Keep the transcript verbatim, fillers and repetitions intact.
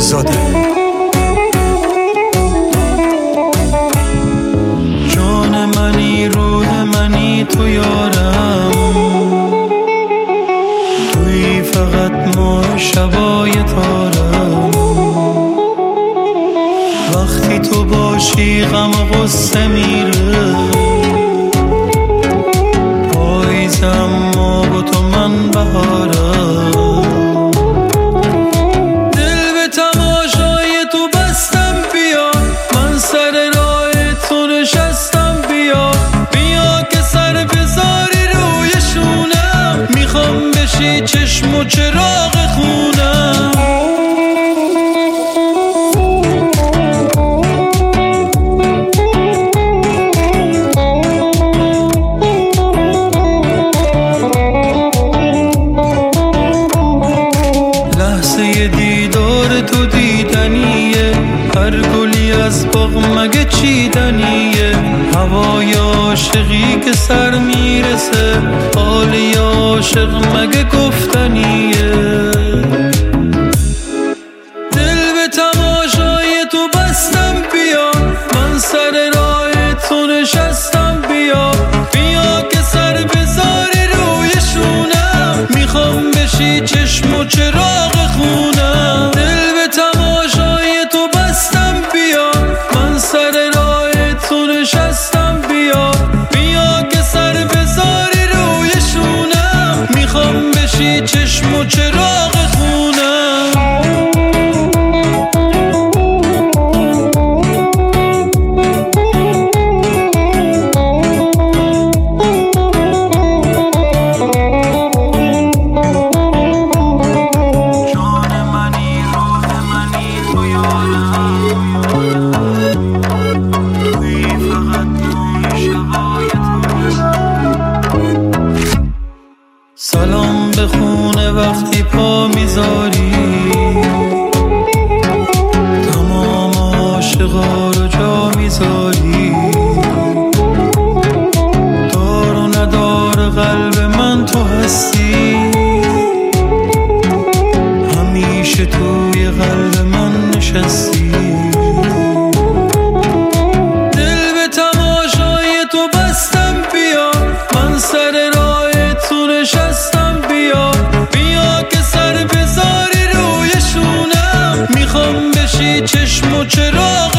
زاده. جان منی روح منی تو یارم، توی فقط ماه شبای تارم. وقتی تو باشی غم و غصه میره، پاییزم ما با تو من بهارم. دل به تماشای تو بستم بیا، من سر راه تو نشستم بیا. بیا که سر بذاری روی شونم، میخوام بشی چشم و چراغ خونم. دیدار تو دیدنیه، هر گلی از باغ مگه چیدنیه. هوای عاشقی که سر میرسه، حالی عاشق مگه گفتنیه. دل به تماشای تو بستم بیا، من سر راه تو نشستم بیا. بیا که سر بذاری روی شونم، میخوام بشی چشم و چراغ خونم. دل به تماشای تو بستم بیا، من سر راه تو نشستم بیا. بیا که سر بذاری روی شونم، میخوام بشی چشم و چراغ خونم. سلام به خونه وقتی پا میذاری، تمام عاشقا رو جا میذاری. دار و ندار قلب من تو هستی، همیشه توی قلب من نشستی. دل به تماشای تو بستم بیا، من سر راه تو نشستم بیا. بیا که سر بذاری روی شونم، میخوام بشی چشم و چراغ